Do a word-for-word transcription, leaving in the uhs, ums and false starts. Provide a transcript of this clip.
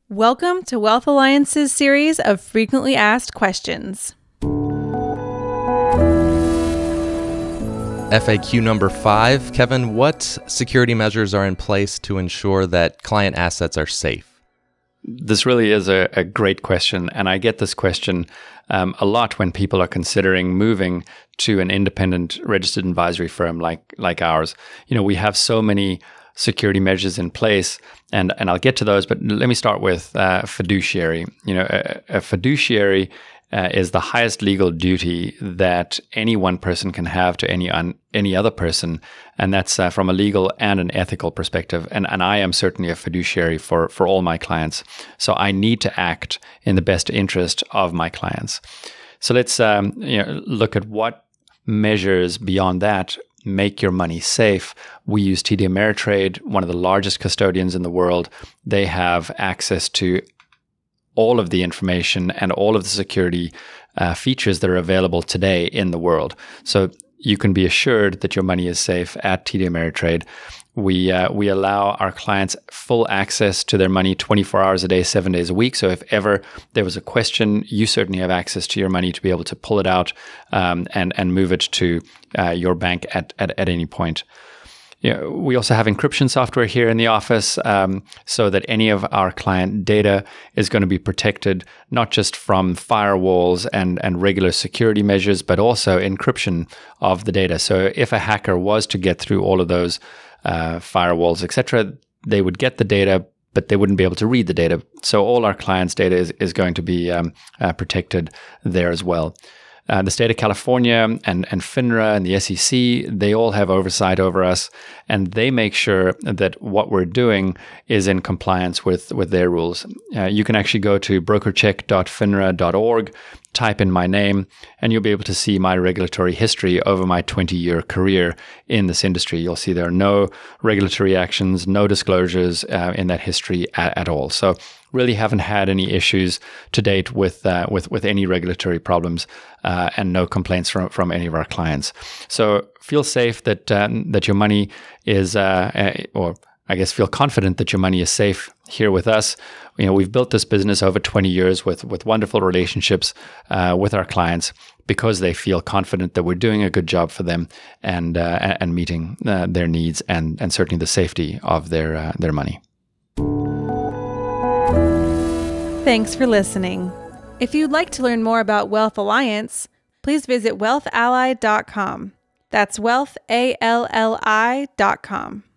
Welcome to Wealth Alliance's series of frequently asked questions. F A Q number five. Kevin, what security measures are in place to ensure that client assets are safe? This really is a, a great question, and I get this question um, a lot when people are considering moving to an independent registered advisory firm like like ours. You know, we have so many security measures in place, and and I'll get to those, but let me start with uh, fiduciary. You know, a, a fiduciary uh, is the highest legal duty that any one person can have to any un, any other person, and that's uh, from a legal and an ethical perspective. And and I am certainly a fiduciary for for all my clients, so I need to act in the best interest of my clients. So let's um, you know look at what measures beyond that make your money safe. We use T D Ameritrade, one of the largest custodians in the world. They have access to all of the information and all of the security uh, features that are available today in the world. So you can be assured that your money is safe at T D Ameritrade. We uh, we allow our clients full access to their money twenty-four hours a day, seven days a week. So if ever there was a question, you certainly have access to your money to be able to pull it out um, and and move it to uh, your bank at, at at any point. You know, we also have encryption software here in the office um, so that any of our client data is going to be protected, not just from firewalls and, and regular security measures, but also encryption of the data. So if a hacker was to get through all of those uh, firewalls, et cetera, they would get the data, but they wouldn't be able to read the data. So all our clients' data is, is going to be um, uh, protected there as well. Uh, the state of California and, and FINRA and the S E C, they all have oversight over us, and they make sure that what we're doing is in compliance with, with their rules. Uh, you can actually go to brokercheck dot finra dot org, type in my name, and you'll be able to see my regulatory history over my twenty-year career in this industry. You'll see there are no regulatory actions, no disclosures uh, in that history at, at all. So really haven't had any issues to date with uh, with with any regulatory problems, uh, and no complaints from from any of our clients. So feel safe that uh, that your money is, uh, uh, or I guess feel confident that your money is safe here with us. You know, we've built this business over twenty years with with wonderful relationships uh, with our clients because they feel confident that we're doing a good job for them and uh, and meeting uh, their needs and and certainly the safety of their uh, their money. Thanks for listening. If you'd like to learn more about Wealth Alliance, please visit wealth ally dot com. That's wealth A L L I dot com.